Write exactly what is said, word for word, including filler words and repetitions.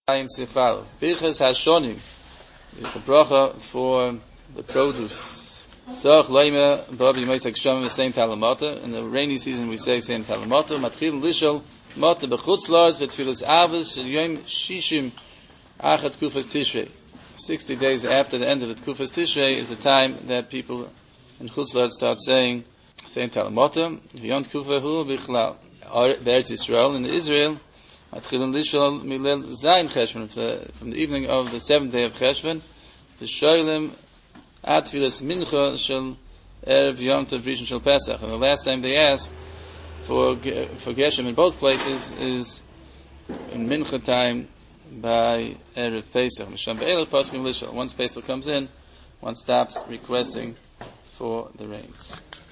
Sifal. Birchas Hashonim is the bracha for the produce. Soch Leima Babi Meisak Shem the same Talamata. In the rainy season we say same Talamata. Matchil Lishol Mata Bechutz Lars Vetfilas Avos Yom Shishim Achat Kufas Tishrei. Sixty days after the end of the Kufas Tishrei is the time that people in Chutz Lars start saying same Talamata. Beyond Kufa Hu Bichlal. Eretz Yisrael in Israel. From the evening of the seventh day of Cheshvan, the Shoylem at Tfilas Mincha Shel Erev Yom Tov Rishon Shel Pesach. And the last time they ask for for Geshem in both places is in Mincha time by Erev Pesach. Once Pesach comes in, one stops requesting for the rains.